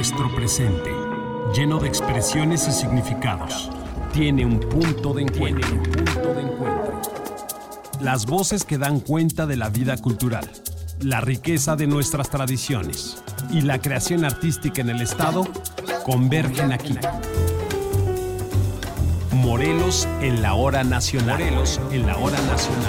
Nuestro presente, lleno de expresiones y significados, tiene un punto de encuentro. Las voces que dan cuenta de la vida cultural, la riqueza de nuestras tradiciones y la creación artística en el Estado convergen aquí. Morelos en la hora nacional. Morelos en la hora nacional.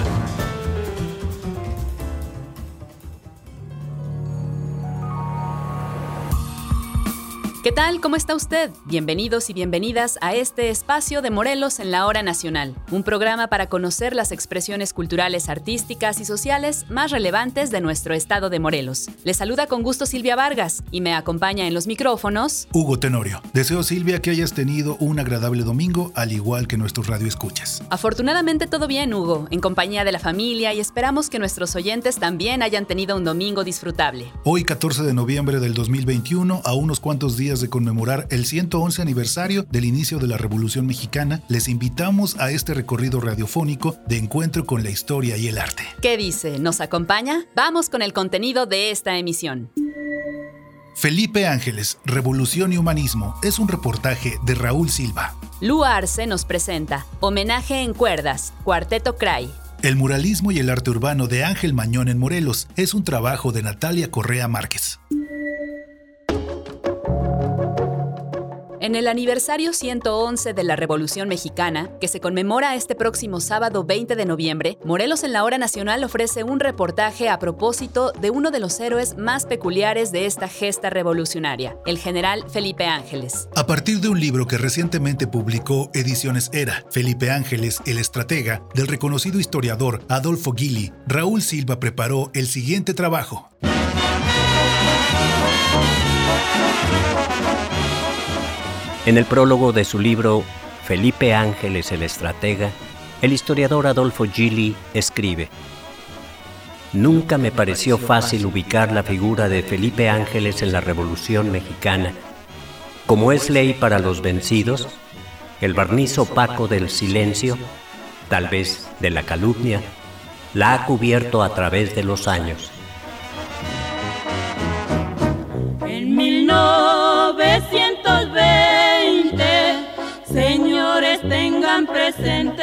¿Qué tal? ¿Cómo está usted? Bienvenidos y bienvenidas a este espacio de Morelos en la Hora Nacional, un programa para conocer las expresiones culturales, artísticas y sociales más relevantes de nuestro estado de Morelos. Les saluda con gusto Silvia Vargas y me acompaña en los micrófonos Hugo Tenorio. Deseo, Silvia, que hayas tenido un agradable domingo, al igual que nuestros radioescuchas. Afortunadamente todo bien, Hugo, en compañía de la familia, y esperamos que nuestros oyentes también hayan tenido un domingo disfrutable. Hoy, 14 de noviembre del 2021, a unos cuantos días de conmemorar el 111 aniversario del inicio de la Revolución Mexicana, les invitamos a este recorrido radiofónico de encuentro con la historia y el arte. ¿Qué dice? ¿Nos acompaña? Vamos con el contenido de esta emisión. Felipe Ángeles, Revolución y Humanismo, es un reportaje de Raúl Silva. Lu Arce nos presenta Homenaje en cuerdas, Cuarteto Cray. El muralismo y el arte urbano de Ángel Mañón en Morelos es un trabajo de Natalia Correa Márquez. En el aniversario 111 de la Revolución Mexicana, que se conmemora este próximo sábado 20 de noviembre, Morelos en la Hora Nacional ofrece un reportaje a propósito de uno de los héroes más peculiares de esta gesta revolucionaria, el general Felipe Ángeles. A partir de un libro que recientemente publicó Ediciones Era, Felipe Ángeles, el estratega, del reconocido historiador Adolfo Gili, Raúl Silva preparó el siguiente trabajo. En el prólogo de su libro Felipe Ángeles el estratega, el historiador Adolfo Gili escribe: Nunca me pareció fácil ubicar la figura de Felipe Ángeles en la Revolución Mexicana. Como es ley para los vencidos, el barniz opaco del silencio, tal vez de la calumnia, la ha cubierto a través de los años. En 1920, señores, tengan presente,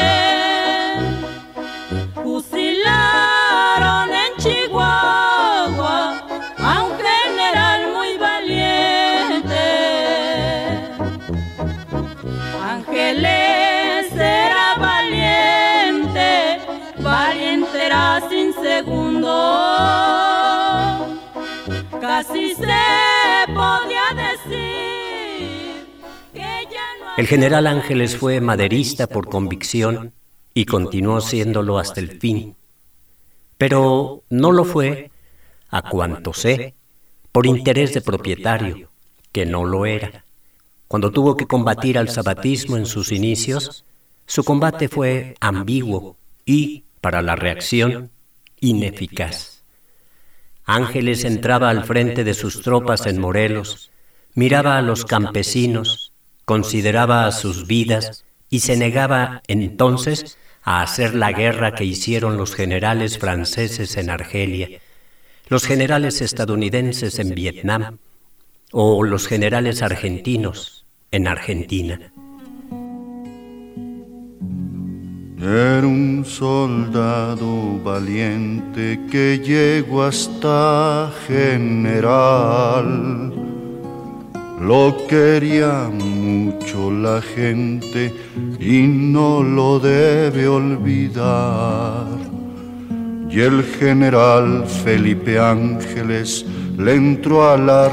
fusilaron en Chihuahua a un general muy valiente. Ángeles era valiente, valiente era sin segundo. Casi se podía decir que ya no. El general Ángeles fue maderista por convicción y continuó siéndolo hasta el fin. Pero no lo fue, a cuanto sé, por interés de propietario, que no lo era. Cuando tuvo que combatir al zapatismo en sus inicios, su combate fue ambiguo y, para la reacción, ineficaz. Ángeles entraba al frente de sus tropas en Morelos, miraba a los campesinos, consideraba sus vidas y se negaba entonces a hacer la guerra que hicieron los generales franceses en Argelia, los generales estadounidenses en Vietnam o los generales argentinos en Argentina. Era un soldado valiente que llegó hasta general. Lo quería mucho la gente y no lo debe olvidar. Y el general Felipe Ángeles le entró a la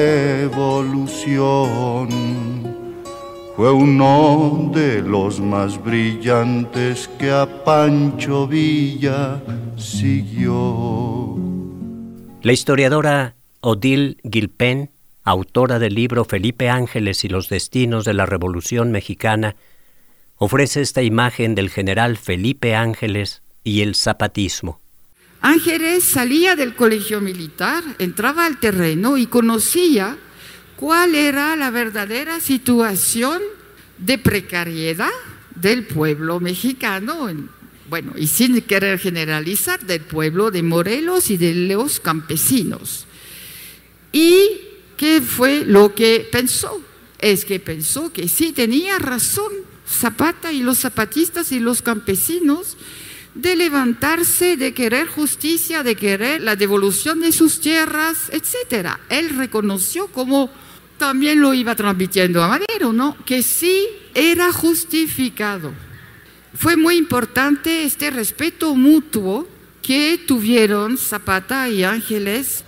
revolución. Fue uno de los más brillantes que a Pancho Villa siguió. La historiadora Odile Gilpin, autora del libro Felipe Ángeles y los destinos de la Revolución Mexicana, ofrece esta imagen del general Felipe Ángeles y el zapatismo. Ángeles salía del colegio militar, entraba al terreno y conocía cuál era la verdadera situación de precariedad del pueblo mexicano, y sin querer generalizar, del pueblo de Morelos y de los campesinos. Y ¿Qué fue lo que pensó? Es que pensó que sí tenía razón Zapata y los zapatistas y los campesinos de levantarse, de querer justicia, de querer la devolución de sus tierras, etc. Él reconoció, como también lo iba transmitiendo a Madero, ¿no?, que sí era justificado. Fue muy importante este respeto mutuo que tuvieron Zapata y Ángeles.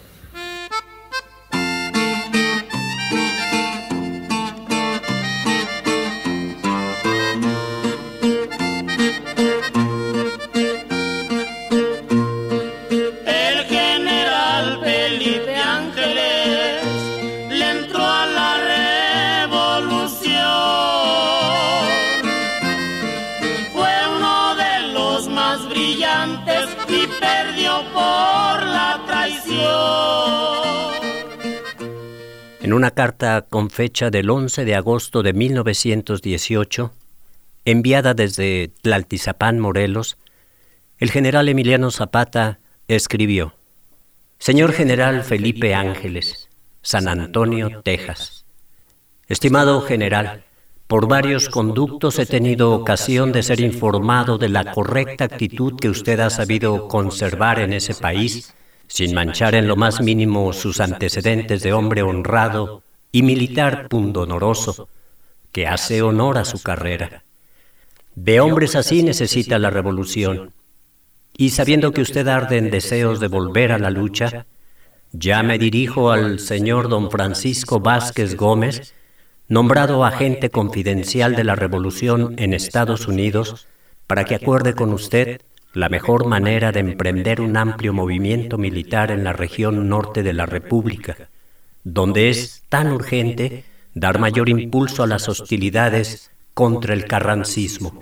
En una carta con fecha del 11 de agosto de 1918, enviada desde Tlaltizapán, Morelos, el general Emiliano Zapata escribió: Señor General Felipe Ángeles, San Antonio, Texas. Estimado general, por varios conductos he tenido ocasión de ser informado de la correcta actitud que usted ha sabido conservar en ese país, sin manchar en lo más mínimo sus antecedentes de hombre honrado y militar pundonoroso, que hace honor a su carrera. De hombres así necesita la revolución, y sabiendo que usted arde en deseos de volver a la lucha, ya me dirijo al señor don Francisco Vázquez Gómez, nombrado agente confidencial de la revolución en Estados Unidos, para que acuerde con usted la mejor manera de emprender un amplio movimiento militar en la región norte de la República, donde es tan urgente dar mayor impulso a las hostilidades contra el carrancismo.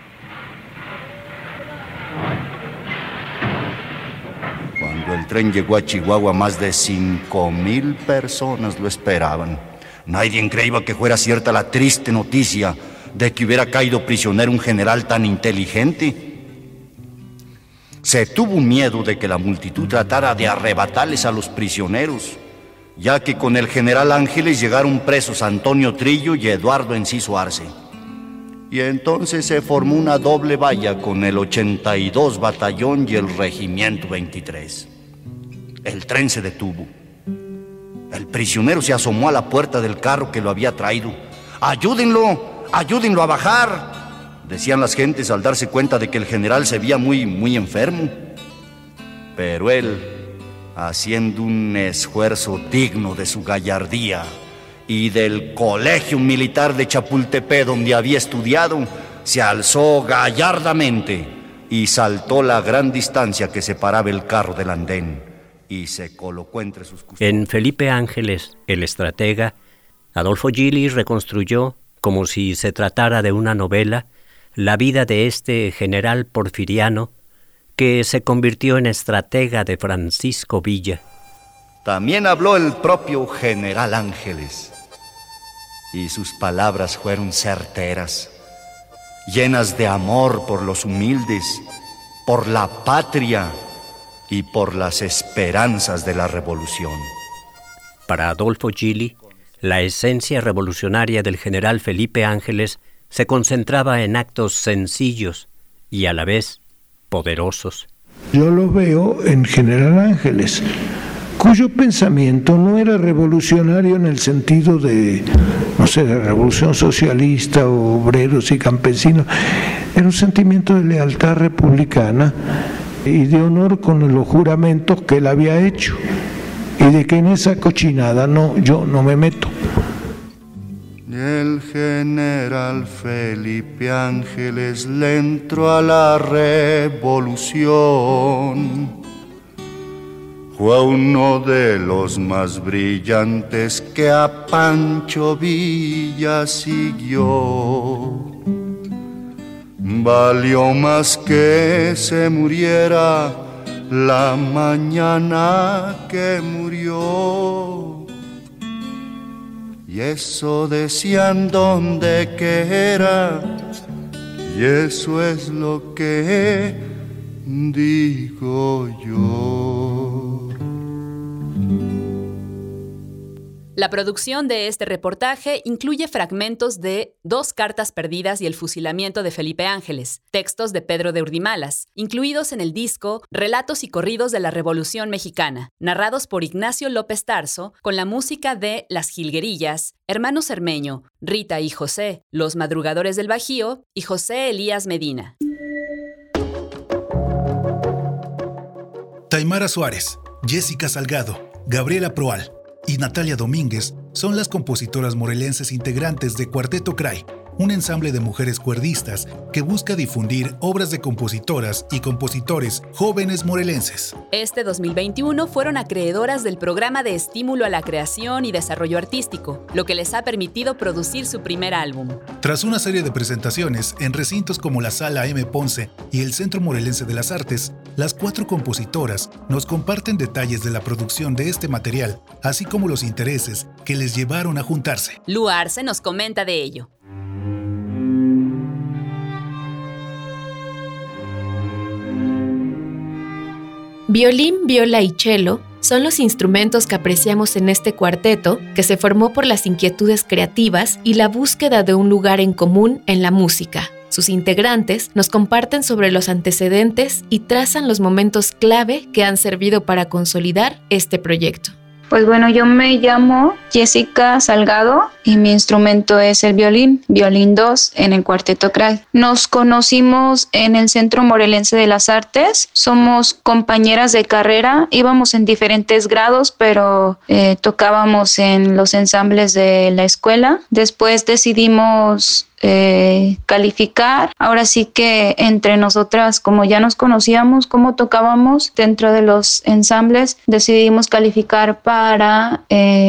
Cuando el tren llegó a Chihuahua, más de 5,000 personas lo esperaban. Nadie creía que fuera cierta la triste noticia de que hubiera caído prisionero un general tan inteligente. Se tuvo miedo de que la multitud tratara de arrebatarles a los prisioneros, ya que con el general Ángeles llegaron presos Antonio Trillo y Eduardo Enciso Arce. Y entonces se formó una doble valla con el 82 Batallón y el Regimiento 23. El tren se detuvo. El prisionero se asomó a la puerta del carro que lo había traído. ¡Ayúdenlo! ¡Ayúdenlo a bajar!, decían las gentes al darse cuenta de que el general se veía muy enfermo. Pero él, haciendo un esfuerzo digno de su gallardía y del colegio militar de Chapultepec donde había estudiado, se alzó gallardamente y saltó la gran distancia que separaba el carro del andén y se colocó entre sus custodios. En Felipe Ángeles, el estratega, Adolfo Gili reconstruyó, como si se tratara de una novela, la vida de este general porfiriano que se convirtió en estratega de Francisco Villa. También habló el propio general Ángeles, y sus palabras fueron certeras, llenas de amor por los humildes, por la patria y por las esperanzas de la revolución. Para Adolfo Gili, la esencia revolucionaria del general Felipe Ángeles se concentraba en actos sencillos y a la vez poderosos. Yo lo veo en General Ángeles, cuyo pensamiento no era revolucionario en el sentido de, de revolución socialista, obreros y campesinos. Era un sentimiento de lealtad republicana y de honor con los juramentos que él había hecho, y de que en esa cochinada yo no me meto. El general Felipe Ángeles le entró a la revolución. Fue uno de los más brillantes que a Pancho Villa siguió. Valió más que se muriera la mañana que murió. Y eso decían donde que era, y eso es lo que digo yo. La producción de este reportaje incluye fragmentos de Dos cartas perdidas y el fusilamiento de Felipe Ángeles, textos de Pedro de Urdimalas, incluidos en el disco Relatos y corridos de la Revolución Mexicana, narrados por Ignacio López Tarso, con la música de Las Jilguerillas, Hermano Cermeño, Rita y José, Los Madrugadores del Bajío y José Elías Medina. Taimara Suárez, Jessica Salgado, Gabriela Proal y Natalia Domínguez son las compositoras morelenses integrantes de Cuarteto Cray, un ensamble de mujeres cuerdistas que busca difundir obras de compositoras y compositores jóvenes morelenses. Este 2021 fueron acreedoras del programa de estímulo a la creación y desarrollo artístico, lo que les ha permitido producir su primer álbum. Tras una serie de presentaciones en recintos como la Sala M. Ponce y el Centro Morelense de las Artes, las 4 compositoras nos comparten detalles de la producción de este material, así como los intereses que les llevaron a juntarse. Lu Arce nos comenta de ello. Violín, viola y cello son los instrumentos que apreciamos en este cuarteto, que se formó por las inquietudes creativas y la búsqueda de un lugar en común en la música. Sus integrantes nos comparten sobre los antecedentes y trazan los momentos clave que han servido para consolidar este proyecto. Pues bueno, yo me llamo Jessica Salgado y mi instrumento es el violín 2 en el Cuarteto Cray. Nos conocimos en el Centro Morelense de las Artes, somos compañeras de carrera, íbamos en diferentes grados, pero tocábamos en los ensambles de la escuela. Después decidimos calificar. Ahora sí que entre nosotras, como ya nos conocíamos, cómo tocábamos dentro de los ensambles, decidimos calificar para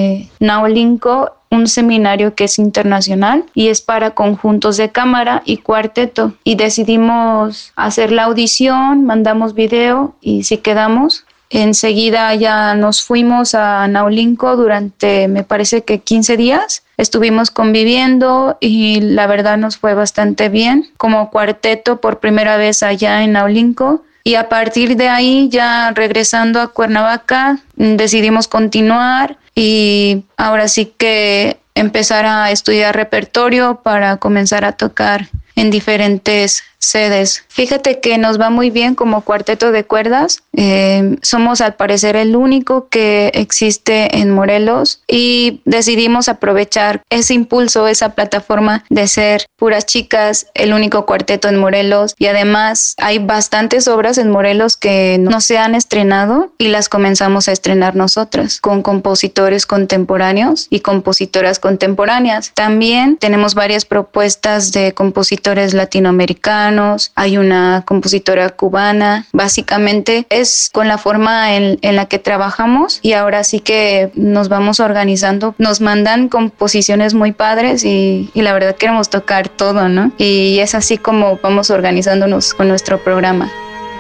Naolinco, un seminario que es internacional y es para conjuntos de cámara y cuarteto. Y decidimos hacer la audición, mandamos video y sí quedamos. Enseguida ya nos fuimos a Naolinco durante, me parece que 15 días. Estuvimos conviviendo y la verdad nos fue bastante bien como cuarteto por primera vez allá en Naolinco. Y a partir de ahí, ya regresando a Cuernavaca, decidimos continuar y ahora sí que empezar a estudiar repertorio para comenzar a tocar en diferentes sedes. Fíjate que nos va muy bien como cuarteto de cuerdas. Somos al parecer el único que existe en Morelos y decidimos aprovechar ese impulso, esa plataforma de ser puras chicas, el único cuarteto en Morelos, y además hay bastantes obras en Morelos que no se han estrenado y las comenzamos a estrenar nosotras con compositores contemporáneos y compositoras contemporáneas. También tenemos varias propuestas de compositores latinoamericanos. Hay una compositora cubana. Básicamente es con la forma en la que trabajamos y ahora sí que nos vamos organizando. Nos mandan composiciones muy padres y la verdad queremos tocar todo, ¿no? Y es así como vamos organizándonos con nuestro programa.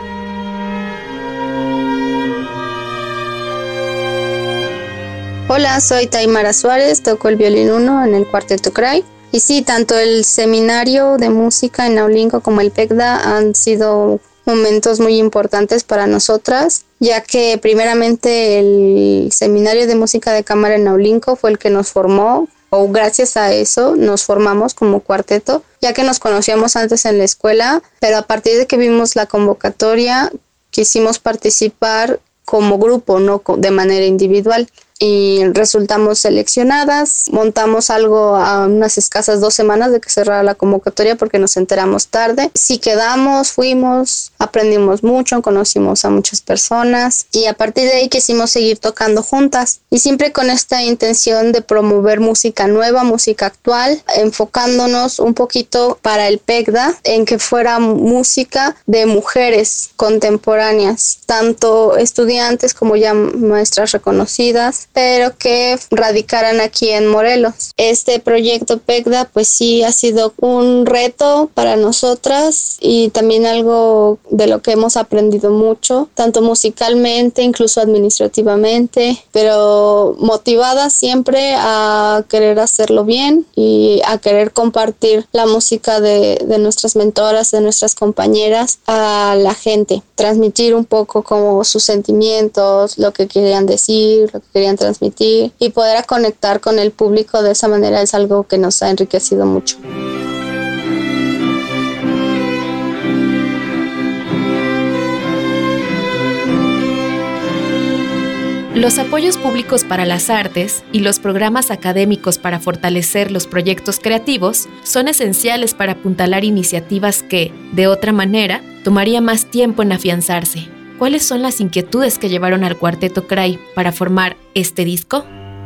Hola, soy Taimara Suárez, toco el violín 1 en el Cuarteto Cray. Y sí, tanto el seminario de música en Naolinco como el PECDA han sido momentos muy importantes para nosotras, ya que primeramente el seminario de música de cámara en Naolinco fue el que nos formó, o gracias a eso nos formamos como cuarteto, ya que nos conocíamos antes en la escuela, pero a partir de que vimos la convocatoria quisimos participar como grupo, no de manera individual. Y resultamos seleccionadas, montamos algo a unas escasas 2 semanas de que cerrara la convocatoria porque nos enteramos tarde. Sí quedamos, fuimos, aprendimos mucho, conocimos a muchas personas y a partir de ahí quisimos seguir tocando juntas y siempre con esta intención de promover música nueva, música actual, enfocándonos un poquito para el PECDA en que fuera música de mujeres contemporáneas, tanto estudiantes como ya maestras reconocidas, pero que radicaran aquí en Morelos. Este proyecto PECDA pues sí ha sido un reto para nosotras y también algo de lo que hemos aprendido mucho, tanto musicalmente, incluso administrativamente, pero motivadas siempre a querer hacerlo bien y a querer compartir la música de nuestras mentoras, de nuestras compañeras a la gente, transmitir un poco como sus sentimientos, lo que querían decir, lo que querían transmitir y poder conectar con el público de esa manera es algo que nos ha enriquecido mucho. Los apoyos públicos para las artes y los programas académicos para fortalecer los proyectos creativos son esenciales para apuntalar iniciativas que, de otra manera, tomaría más tiempo en afianzarse. ¿Cuáles son las inquietudes que llevaron al Cuarteto Cray para formar este disco?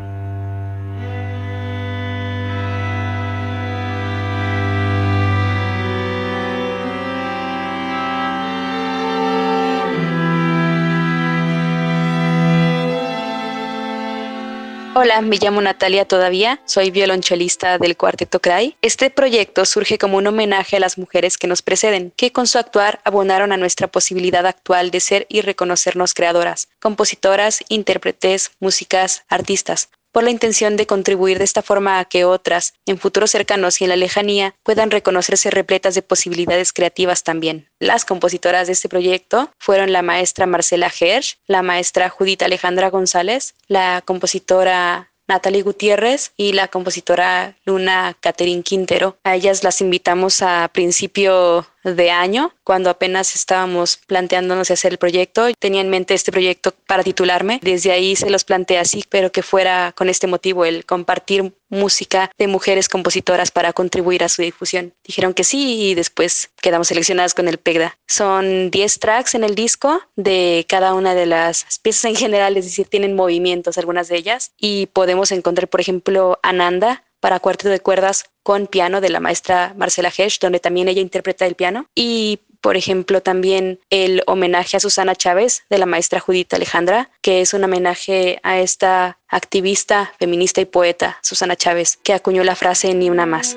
Hola, me llamo Natalia todavía, soy violonchelista del Cuarteto Cray. Este proyecto surge como un homenaje a las mujeres que nos preceden, que con su actuar abonaron a nuestra posibilidad actual de ser y reconocernos creadoras, compositoras, intérpretes, músicas, artistas, por la intención de contribuir de esta forma a que otras, en futuros cercanos y en la lejanía, puedan reconocerse repletas de posibilidades creativas también. Las compositoras de este proyecto fueron la maestra Marcela Hersch, la maestra Judith Alejandra González, la compositora Natalie Gutiérrez y la compositora Luna Catherine Quintero. A ellas las invitamos a principio de año, cuando apenas estábamos planteándonos hacer el proyecto. Tenía en mente este proyecto para titularme. Desde ahí se los planteé así, pero que fuera con este motivo, el compartir música de mujeres compositoras para contribuir a su difusión. Dijeron que sí y después quedamos seleccionadas con el PECDA. Son 10 tracks en el disco de cada una de las piezas en general, es decir, tienen movimientos algunas de ellas, y podemos encontrar, por ejemplo, Ananda para cuarteto de cuerdas con piano de la maestra Marcela Hersch, donde también ella interpreta el piano, y por ejemplo también el homenaje a Susana Chávez de la maestra Judith Alejandra, que es un homenaje a esta activista, feminista y poeta Susana Chávez, que acuñó la frase "ni una más".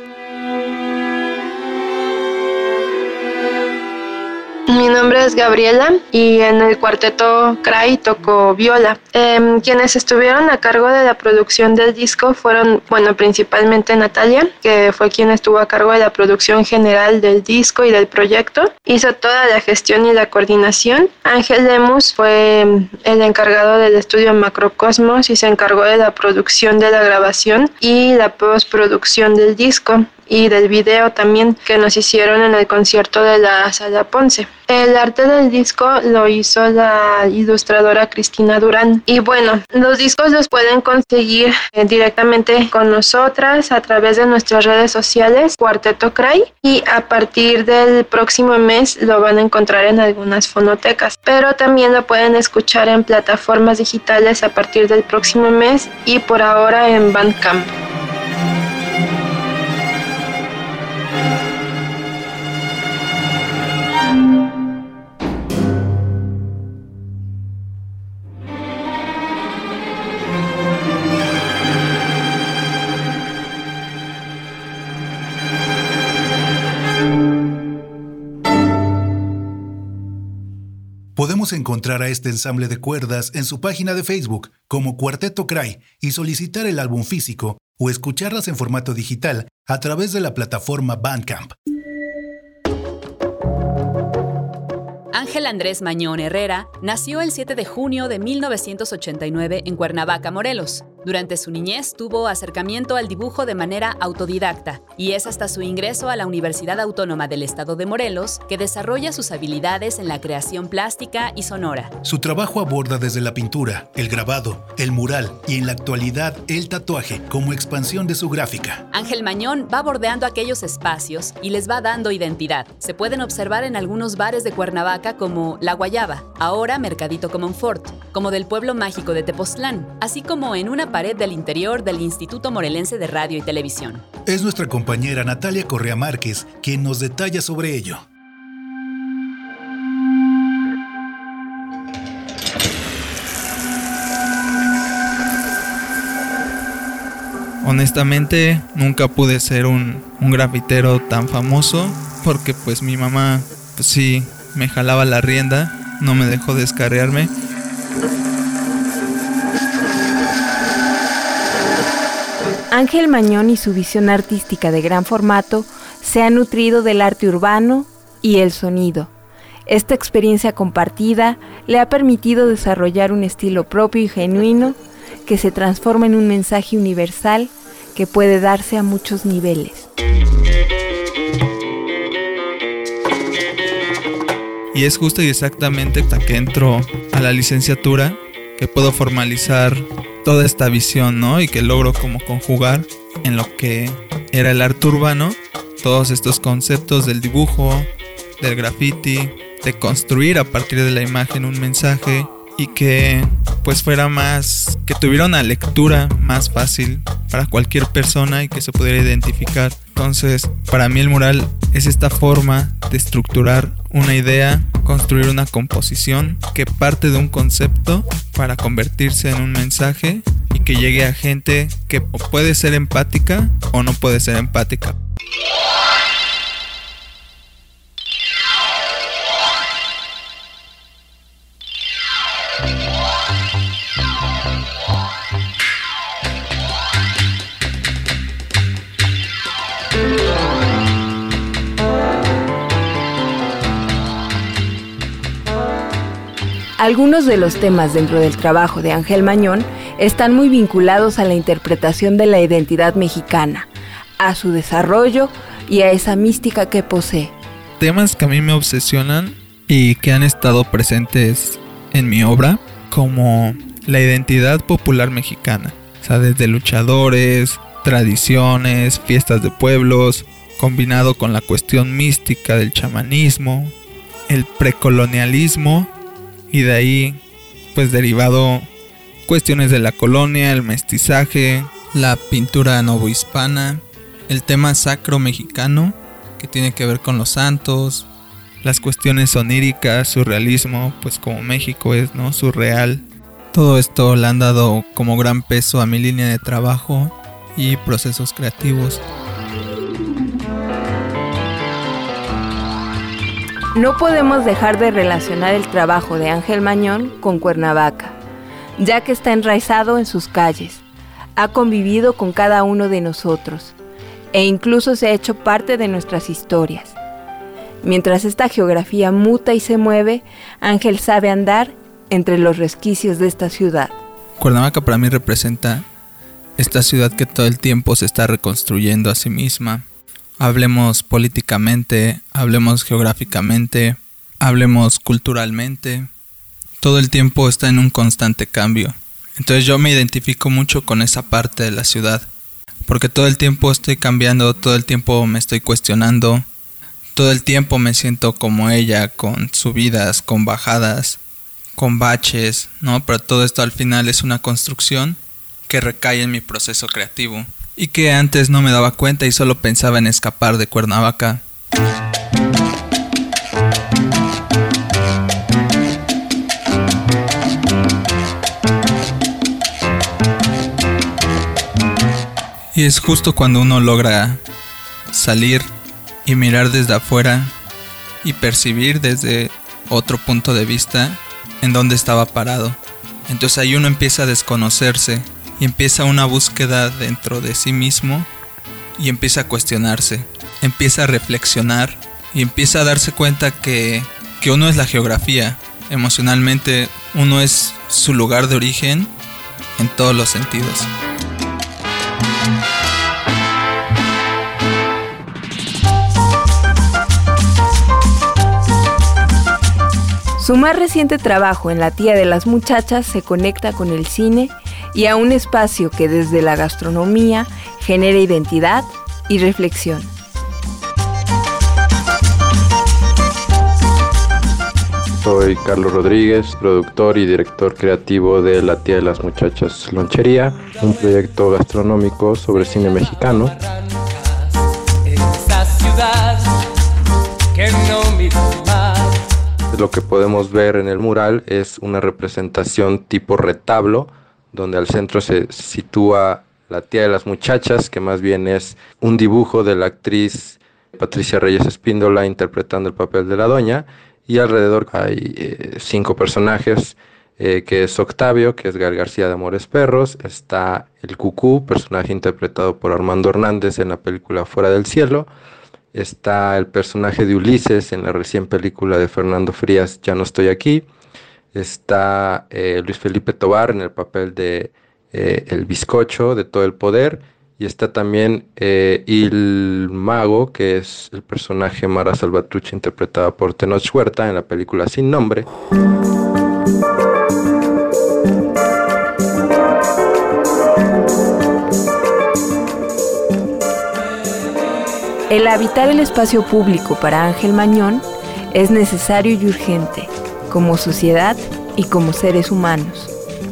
Mi nombre es Gabriela y en el Cuarteto Cray toco viola. Quienes estuvieron a cargo de la producción del disco fueron, principalmente Natalia, que fue quien estuvo a cargo de la producción general del disco y del proyecto. Hizo toda la gestión y la coordinación. Ángel Lemus fue el encargado del estudio Macrocosmos y se encargó de la producción de la grabación y la postproducción del disco y del video también que nos hicieron en el concierto de la Sala Ponce. El arte del disco lo hizo la ilustradora Cristina Durán. Y los discos los pueden conseguir directamente con nosotras a través de nuestras redes sociales, Cuarteto Cray, y a partir del próximo mes lo van a encontrar en algunas fonotecas. Pero también lo pueden escuchar en plataformas digitales a partir del próximo mes y por ahora en Bandcamp. Podemos encontrar a este ensamble de cuerdas en su página de Facebook como Cuarteto Cray y solicitar el álbum físico o escucharlas en formato digital a través de la plataforma Bandcamp. Ángel Andrés Mañón Herrera nació el 7 de junio de 1989 en Cuernavaca, Morelos. Durante su niñez tuvo acercamiento al dibujo de manera autodidacta y es hasta su ingreso a la Universidad Autónoma del Estado de Morelos que desarrolla sus habilidades en la creación plástica y sonora. Su trabajo aborda desde la pintura, el grabado, el mural y en la actualidad el tatuaje como expansión de su gráfica. Ángel Mañón va bordeando aquellos espacios y les va dando identidad. Se pueden observar en algunos bares de Cuernavaca como La Guayaba, ahora Mercadito Comonfort, como del Pueblo Mágico de Tepoztlán, así como en una pared del interior del Instituto Morelense de Radio y Televisión. Es nuestra compañera Natalia Correa Márquez quien nos detalla sobre ello. Honestamente, nunca pude ser un grafitero tan famoso porque pues mi mamá sí me jalaba la rienda, no me dejó descarriarme. Ángel Mañón y su visión artística de gran formato se ha nutrido del arte urbano y el sonido. Esta experiencia compartida le ha permitido desarrollar un estilo propio y genuino que se transforma en un mensaje universal que puede darse a muchos niveles. Y es justo y exactamente hasta que entro a la licenciatura que puedo formalizar toda esta visión, ¿no? Y que logro como conjugar en lo que era el arte urbano todos estos conceptos del dibujo, del graffiti, de construir a partir de la imagen un mensaje y que pues fuera más, que tuviera una lectura más fácil para cualquier persona y que se pudiera identificar. Entonces, para mí el mural es esta forma de estructurar una idea, construir una composición que parte de un concepto para convertirse en un mensaje y que llegue a gente que puede ser empática o no puede ser empática. Algunos de los temas dentro del trabajo de Ángel Mañón están muy vinculados a la interpretación de la identidad mexicana, a su desarrollo y a esa mística que posee. Temas que a mí me obsesionan y que han estado presentes en mi obra, como la identidad popular mexicana, o sea, desde luchadores, tradiciones, fiestas de pueblos, combinado con la cuestión mística del chamanismo, el precolonialismo y de ahí pues derivado cuestiones de la colonia, el mestizaje, la pintura novohispana, el tema sacro mexicano que tiene que ver con los santos, las cuestiones oníricas, surrealismo, pues como México es, ¿no? Surreal. Todo esto le han dado como gran peso a mi línea de trabajo y procesos creativos. No podemos dejar de relacionar el trabajo de Ángel Mañón con Cuernavaca, ya que está enraizado en sus calles, ha convivido con cada uno de nosotros e incluso se ha hecho parte de nuestras historias. Mientras esta geografía muta y se mueve, Ángel sabe andar entre los resquicios de esta ciudad. Cuernavaca para mí representa esta ciudad que todo el tiempo se está reconstruyendo a sí misma. Hablemos políticamente, hablemos geográficamente, hablemos culturalmente. Todo el tiempo está en un constante cambio. Entonces yo me identifico mucho con esa parte de la ciudad, porque todo el tiempo estoy cambiando, todo el tiempo me estoy cuestionando, todo el tiempo me siento como ella, con subidas, con bajadas, con baches, ¿no? Pero todo esto al final es una construcción que recae en mi proceso creativo y que antes no me daba cuenta y solo pensaba en escapar de Cuernavaca. Y es justo cuando uno logra salir y mirar desde afuera y percibir desde otro punto de vista en dónde estaba parado. Entonces ahí uno empieza a desconocerse y empieza una búsqueda dentro de sí mismo y empieza a cuestionarse, empieza a reflexionar y empieza a darse cuenta que uno es la geografía. Emocionalmente uno es su lugar de origen en todos los sentidos. Su más reciente trabajo en La tía de las muchachas se conecta con el cine y a un espacio que desde la gastronomía genera identidad y reflexión. Soy Carlos Rodríguez, productor y director creativo de La tía de las muchachas Lonchería, un proyecto gastronómico sobre cine mexicano. Lo que podemos ver en el mural es una representación tipo retablo, donde al centro se sitúa La tía de las muchachas, que más bien es un dibujo de la actriz Patricia Reyes Espíndola interpretando el papel de la doña, y alrededor hay 5 personajes, que es Octavio, que es Gael García de Amores Perros, está el Cucú, personaje interpretado por Armando Hernández en la película Fuera del Cielo, está el personaje de Ulises en la recién película de Fernando Frías, Ya no estoy aquí, está Luis Felipe Tobar en el papel de el bizcocho de todo el poder. Y está también Il Mago, que es el personaje Mara Salvatrucha, interpretada por Tenoch Huerta en la película Sin Nombre. El habitar el espacio público para Ángel Mañón es necesario y urgente, como sociedad y como seres humanos.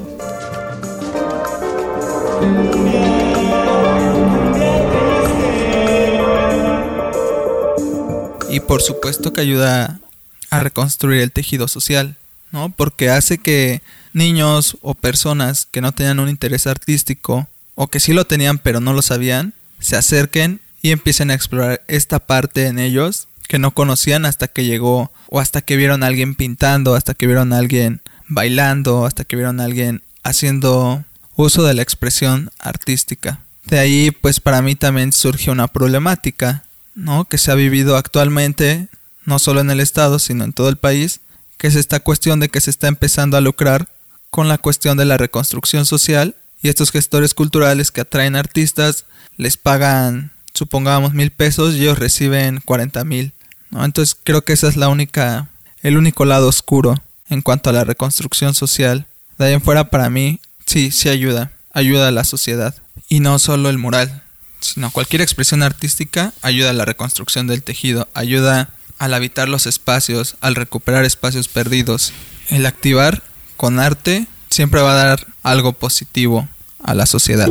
Y por supuesto que ayuda a reconstruir el tejido social, ¿no? Porque hace que niños o personas que no tenían un interés artístico, o que sí lo tenían pero no lo sabían, se acerquen y empiecen a explorar esta parte en ellos que no conocían hasta que llegó, o hasta que vieron a alguien pintando, hasta que vieron a alguien bailando, hasta que vieron a alguien haciendo uso de la expresión artística. De ahí, pues para mí también surge una problemática, ¿no? Que se ha vivido actualmente, no solo en el estado, sino en todo el país, que es esta cuestión de que se está empezando a lucrar con la cuestión de la reconstrucción social, y estos gestores culturales que atraen artistas les pagan, supongamos, 1,000 pesos y ellos reciben 40,000, ¿no? Entonces creo que esa es el único lado oscuro en cuanto a la reconstrucción social. De ahí en fuera, para mí, sí ayuda a la sociedad, y no solo el mural, sino cualquier expresión artística ayuda a la reconstrucción del tejido, ayuda al habitar los espacios, al recuperar espacios perdidos. El activar con arte siempre va a dar algo positivo a la sociedad.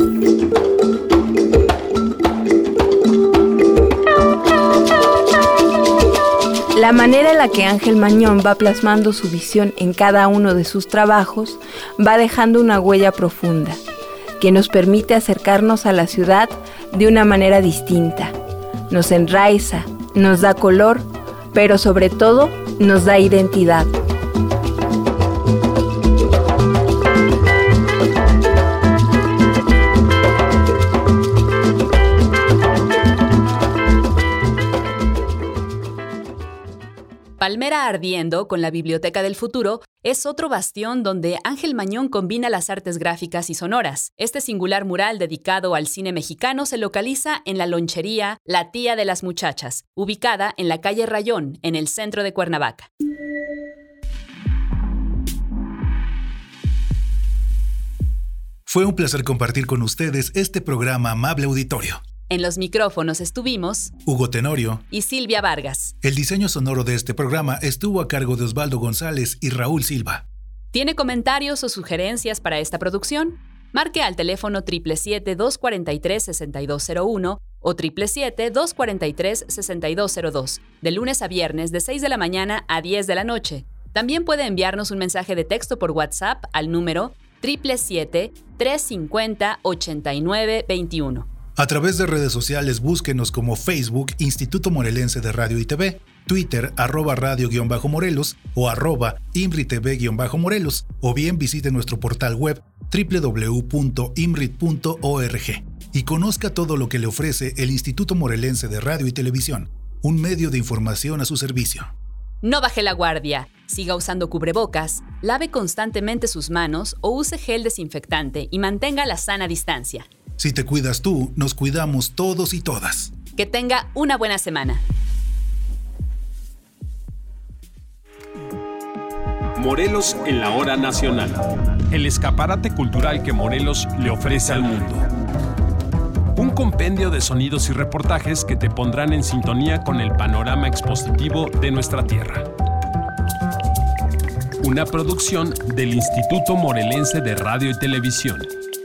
La manera en la que Ángel Mañón va plasmando su visión en cada uno de sus trabajos va dejando una huella profunda, que nos permite acercarnos a la ciudad de una manera distinta. Nos enraiza, nos da color, pero sobre todo nos da identidad. Palmera Ardiendo, con la Biblioteca del Futuro, es otro bastión donde Ángel Mañón combina las artes gráficas y sonoras. Este singular mural dedicado al cine mexicano se localiza en la lonchería La Tía de las Muchachas, ubicada en la calle Rayón, en el centro de Cuernavaca. Fue un placer compartir con ustedes este programa, amable auditorio. En los micrófonos estuvimos Hugo Tenorio y Silvia Vargas. El diseño sonoro de este programa estuvo a cargo de Osvaldo González y Raúl Silva. ¿Tiene comentarios o sugerencias para esta producción? Marque al teléfono 777-243-6201 o 777-243-6202, de lunes a viernes de 6 de la mañana a 10 de la noche. También puede enviarnos un mensaje de texto por WhatsApp al número 777-350-8921. A través de redes sociales, búsquenos como Facebook Instituto Morelense de Radio y TV, Twitter @radio_Morelos o @IMRITV_Morelos, o bien visite nuestro portal web www.imrit.org y conozca todo lo que le ofrece el Instituto Morelense de Radio y Televisión, un medio de información a su servicio. No baje la guardia, siga usando cubrebocas, lave constantemente sus manos o use gel desinfectante y mantenga la sana distancia. Si te cuidas tú, nos cuidamos todos y todas. Que tenga una buena semana. Morelos en la hora nacional. El escaparate cultural que Morelos le ofrece al mundo. Un compendio de sonidos y reportajes que te pondrán en sintonía con el panorama expositivo de nuestra tierra. Una producción del Instituto Morelense de Radio y Televisión.